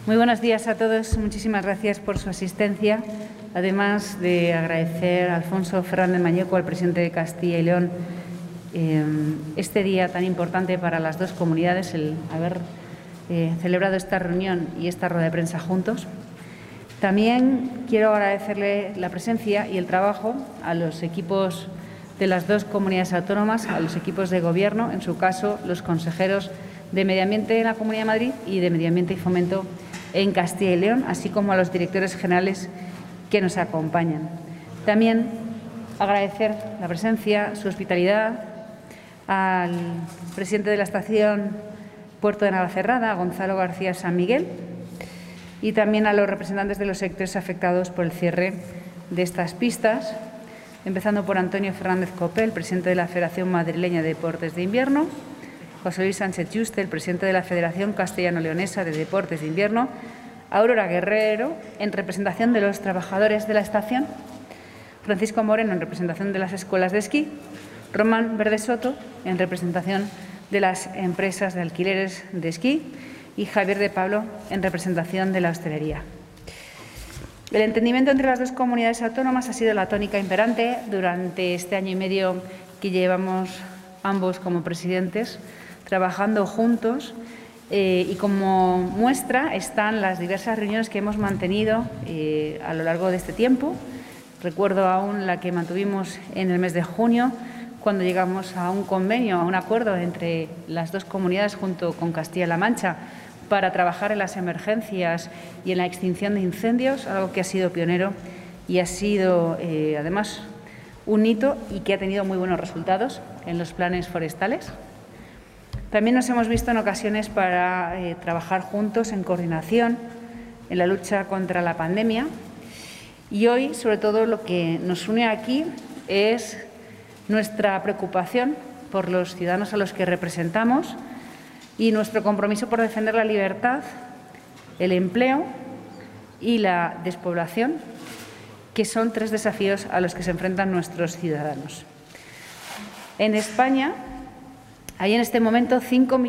Muy buenos días a todos. Muchísimas gracias por su asistencia. Además de agradecer a Alfonso Fernández Mañeco, al presidente de Castilla y León, este día tan importante para las dos comunidades, el haber celebrado esta reunión y esta rueda de prensa juntos. También quiero agradecerle la presencia y el trabajo a los equipos de las dos comunidades autónomas, a los equipos de Gobierno, en su caso los consejeros de Medio Ambiente en la Comunidad de Madrid y de Medio Ambiente y Fomento en Castilla y León, así como a los directores generales que nos acompañan. También agradecer la presencia, su hospitalidad, al presidente de la estación Puerto de Navacerrada, Gonzalo García San Miguel, y también a los representantes de los sectores afectados por el cierre de estas pistas, empezando por Antonio Fernández Copel, presidente de la Federación Madrileña de Deportes de Invierno, José Luis Sánchez Yuste, el presidente de la Federación Castellano-Leonesa de Deportes de Invierno, Aurora Guerrero, en representación de los trabajadores de la estación, Francisco Moreno, en representación de las escuelas de esquí, Román Verde Soto, en representación de las empresas de alquileres de esquí, y Javier de Pablo, en representación de la hostelería. El entendimiento entre las dos comunidades autónomas ha sido la tónica imperante durante este año y medio que llevamos ambos como presidentes, trabajando juntos, y como muestra están las diversas reuniones que hemos mantenido a lo largo de este tiempo. Recuerdo aún la que mantuvimos en el mes de junio, cuando llegamos a un convenio, a un acuerdo entre las dos comunidades junto con Castilla-La Mancha para trabajar en las emergencias y en la extinción de incendios, algo que ha sido pionero y ha sido además un hito y que ha tenido muy buenos resultados en los planes forestales. También nos hemos visto en ocasiones para trabajar juntos en coordinación en la lucha contra la pandemia, y hoy, sobre todo, lo que nos une aquí es nuestra preocupación por los ciudadanos a los que representamos y nuestro compromiso por defender la libertad, el empleo y la despoblación, que son tres desafíos a los que se enfrentan nuestros ciudadanos. En España hay en este momento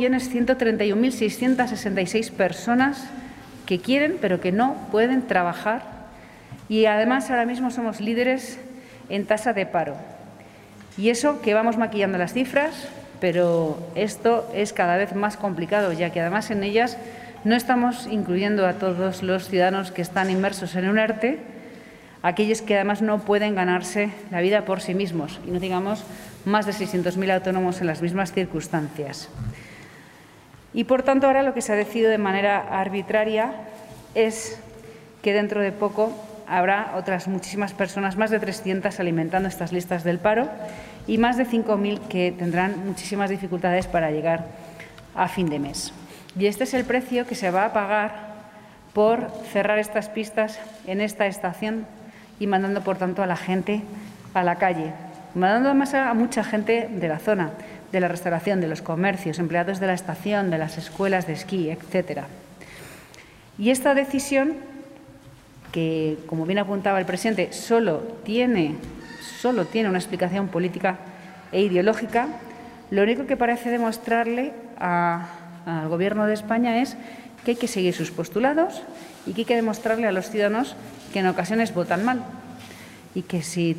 5.131.666 personas que quieren pero que no pueden trabajar, y además ahora mismo somos líderes en tasa de paro. Y eso que vamos maquillando las cifras, pero esto es cada vez más complicado, ya que además en ellas no estamos incluyendo a todos los ciudadanos que están inmersos en un ERTE, aquellos que además no pueden ganarse la vida por sí mismos, y no digamos más de 600.000 autónomos en las mismas circunstancias. Y, por tanto, ahora lo que se ha decidido de manera arbitraria es que dentro de poco habrá otras muchísimas personas, más de 300, alimentando estas listas del paro, y más de 5.000 que tendrán muchísimas dificultades para llegar a fin de mes. Y este es el precio que se va a pagar por cerrar estas pistas en esta estación y mandando, por tanto, a la gente a la calle, mandando además a mucha gente de la zona, de la restauración, de los comercios, empleados de la estación, de las escuelas de esquí, etcétera. Y esta decisión, que, como bien apuntaba el presidente, solo tiene una explicación política e ideológica, lo único que parece demostrarle al Gobierno de España es que hay que seguir sus postulados y que hay que demostrarle a los ciudadanos que en ocasiones votan mal, y que si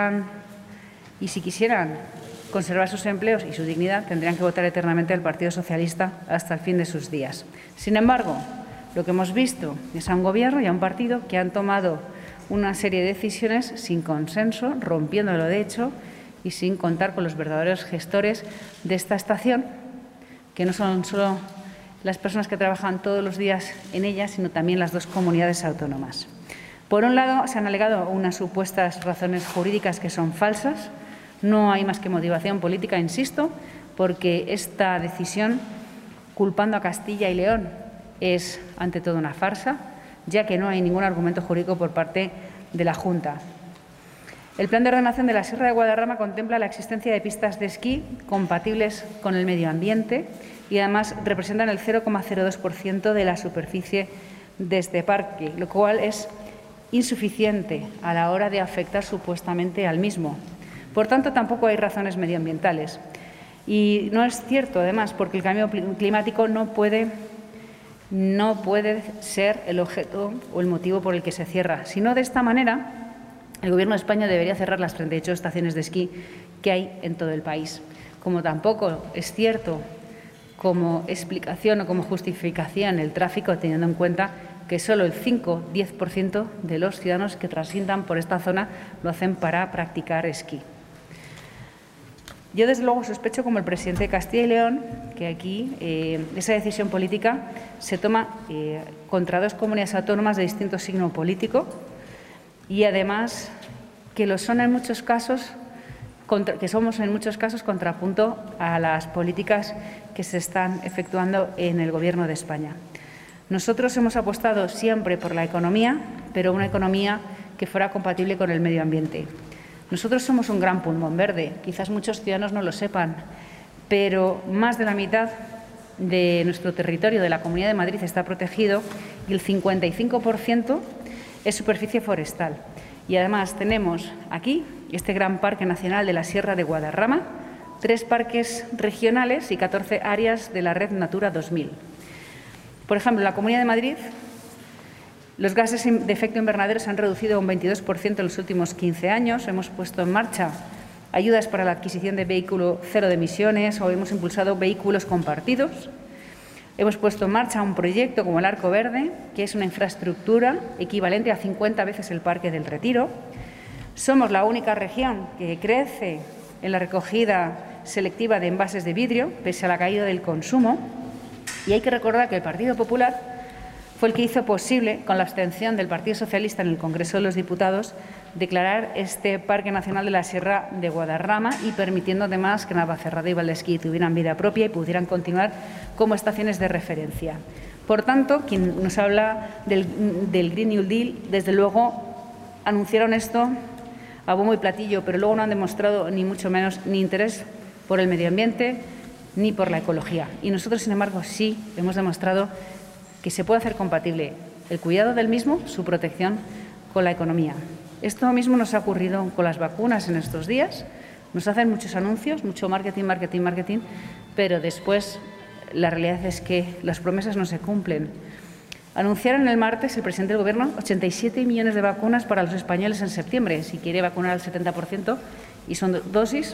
quisieran conservar sus empleos y su dignidad, tendrían que votar eternamente al Partido Socialista hasta el fin de sus días. Sin embargo, lo que hemos visto es a un Gobierno y a un partido que han tomado una serie de decisiones sin consenso, rompiéndolo de hecho, y sin contar con los verdaderos gestores de esta estación, que no son solo las personas que trabajan todos los días en ella, sino también las dos comunidades autónomas. Por un lado, se han alegado unas supuestas razones jurídicas que son falsas. No hay más que motivación política, insisto, porque esta decisión, culpando a Castilla y León, es ante todo una farsa, ya que no hay ningún argumento jurídico por parte de la Junta. El Plan de Ordenación de la Sierra de Guadarrama contempla la existencia de pistas de esquí compatibles con el medio ambiente y además representan el 0,02% de la superficie de este parque, lo cual es insuficiente a la hora de afectar supuestamente al mismo. Por tanto, tampoco hay razones medioambientales. Y no es cierto, además, porque el cambio climático no puede no puede ser el objeto o el motivo por el que se cierra. Si no, de esta manera, el Gobierno de España debería cerrar las 38 estaciones de esquí que hay en todo el país. Como tampoco es cierto como explicación o como justificación el tráfico, teniendo en cuenta que solo el 5–10% de los ciudadanos que transitan por esta zona lo hacen para practicar esquí. Yo, desde luego, sospecho, como el presidente de Castilla y León, que aquí esa decisión política se toma contra dos comunidades autónomas de distinto signo político y, además, que lo son en muchos casos, que somos en muchos casos contrapunto a las políticas que se están efectuando en el Gobierno de España. Nosotros hemos apostado siempre por la economía, pero una economía que fuera compatible con el medio ambiente. Nosotros somos un gran pulmón verde, quizás muchos ciudadanos no lo sepan, pero más de la mitad de nuestro territorio de la Comunidad de Madrid está protegido y el 55% es superficie forestal. Y además tenemos aquí este gran Parque Nacional de la Sierra de Guadarrama, 3 parques regionales y 14 áreas de la red Natura 2000. Por ejemplo, en la Comunidad de Madrid, los gases de efecto invernadero se han reducido un 22% en los últimos 15 años. Hemos puesto en marcha ayudas para la adquisición de vehículo cero de emisiones o hemos impulsado vehículos compartidos. Hemos puesto en marcha un proyecto como el Arco Verde, que es una infraestructura equivalente a 50 veces el Parque del Retiro. Somos la única región que crece en la recogida selectiva de envases de vidrio, pese a la caída del consumo. Y hay que recordar que el Partido Popular fue el que hizo posible, con la abstención del Partido Socialista en el Congreso de los Diputados, declarar este Parque Nacional de la Sierra de Guadarrama y permitiendo además que Navacerrada y Valdesquí tuvieran vida propia y pudieran continuar como estaciones de referencia. Por tanto, quien nos habla del Green New Deal, desde luego anunciaron esto a bombo y platillo, pero luego no han demostrado ni mucho menos ni interés por el medio ambiente ni por la ecología. Y nosotros, sin embargo, sí hemos demostrado que se puede hacer compatible el cuidado del mismo, su protección, con la economía. Esto mismo nos ha ocurrido con las vacunas en estos días. Nos hacen muchos anuncios, mucho marketing, pero después la realidad es que las promesas no se cumplen. Anunciaron el martes el presidente del Gobierno 87 millones de vacunas para los españoles en septiembre. Si quiere vacunar al 70% y son dosis,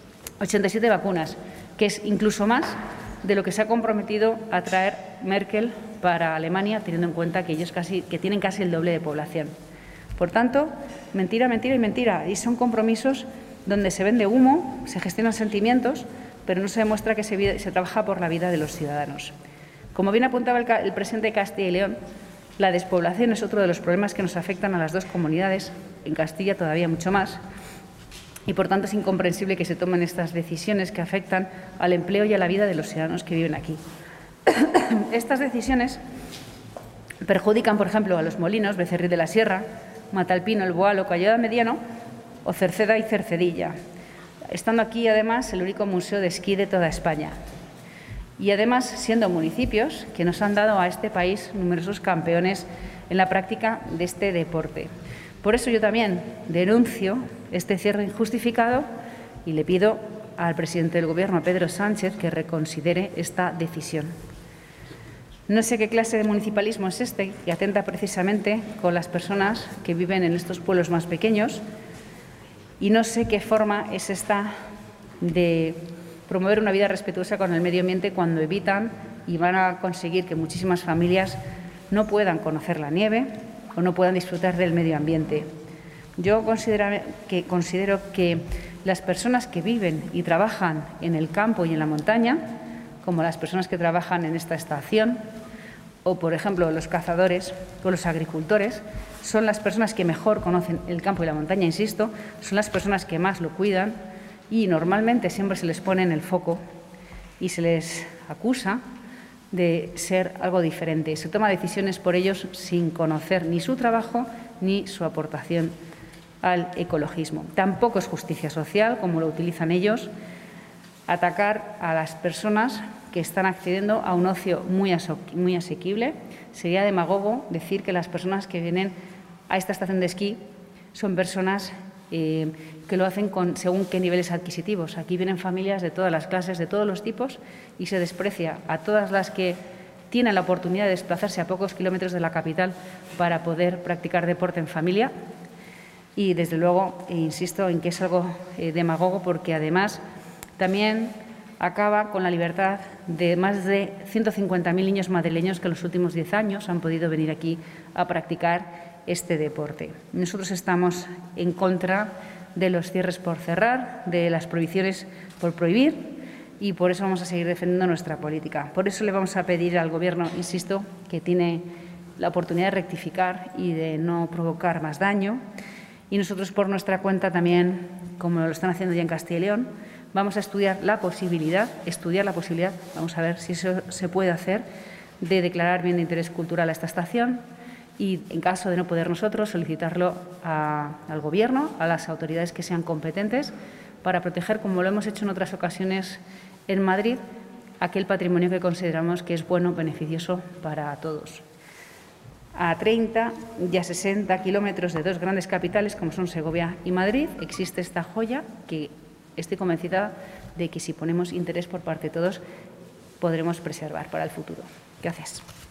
87 vacunas, que es incluso más de lo que se ha comprometido a traer Merkel para Alemania, teniendo en cuenta que ellos tienen casi el doble de población. Por tanto, mentira, mentira y mentira. Y son compromisos donde se vende humo, se gestionan sentimientos, pero no se demuestra que se trabaja por la vida de los ciudadanos. Como bien apuntaba el presidente de Castilla y León, la despoblación es otro de los problemas que nos afectan a las dos comunidades, en Castilla todavía mucho más, y por tanto es incomprensible que se tomen estas decisiones que afectan al empleo y a la vida de los ciudadanos que viven aquí. Estas decisiones perjudican, por ejemplo, a los molinos, Becerril de la Sierra, Matalpino, El Boalo, Collado Mediano o Cerceda y Cercedilla, estando aquí además el único museo de esquí de toda España. Y además siendo municipios que nos han dado a este país numerosos campeones en la práctica de este deporte. Por eso yo también denuncio este cierre injustificado y le pido al presidente del Gobierno, Pedro Sánchez, que reconsidere esta decisión. No sé qué clase de municipalismo es este, que atenta precisamente con las personas que viven en estos pueblos más pequeños, y no sé qué forma es esta de promover una vida respetuosa con el medio ambiente cuando evitan y van a conseguir que muchísimas familias no puedan conocer la nieve o no puedan disfrutar del medio ambiente. Yo considero que las personas que viven y trabajan en el campo y en la montaña, como las personas que trabajan en esta estación, o, por ejemplo, los cazadores o los agricultores, son las personas que mejor conocen el campo y la montaña, insisto, son las personas que más lo cuidan y normalmente siempre se les pone en el foco y se les acusa de ser algo diferente. Se toma decisiones por ellos sin conocer ni su trabajo ni su aportación al ecologismo. Tampoco es justicia social, como lo utilizan ellos, atacar a las personas que están accediendo a un ocio muy asequible. Sería demagogo decir que las personas que vienen a esta estación de esquí son personas que lo hacen según qué niveles adquisitivos. Aquí vienen familias de todas las clases, de todos los tipos, y se desprecia a todas las que tienen la oportunidad de desplazarse a pocos kilómetros de la capital para poder practicar deporte en familia. Y, desde luego, insisto en que es algo demagogo, porque además también acaba con la libertad de más de 150.000 niños madrileños que en los últimos 10 años han podido venir aquí a practicar este deporte. Nosotros estamos en contra de los cierres por cerrar, de las prohibiciones por prohibir, y por eso vamos a seguir defendiendo nuestra política. Por eso le vamos a pedir al Gobierno, insisto, que tiene la oportunidad de rectificar y de no provocar más daño. Y nosotros, por nuestra cuenta, también, como lo están haciendo ya en Castilla y León, vamos a estudiar la posibilidad, vamos a ver si eso se puede hacer, de declarar bien de interés cultural a esta estación y, en caso de no poder nosotros, solicitarlo al Gobierno, a las autoridades que sean competentes, para proteger, como lo hemos hecho en otras ocasiones en Madrid, aquel patrimonio que consideramos que es bueno, beneficioso para todos. A 30 y a 60 kilómetros de dos grandes capitales, como son Segovia y Madrid, existe esta joya que estoy convencida de que, si ponemos interés por parte de todos, podremos preservar para el futuro. Gracias.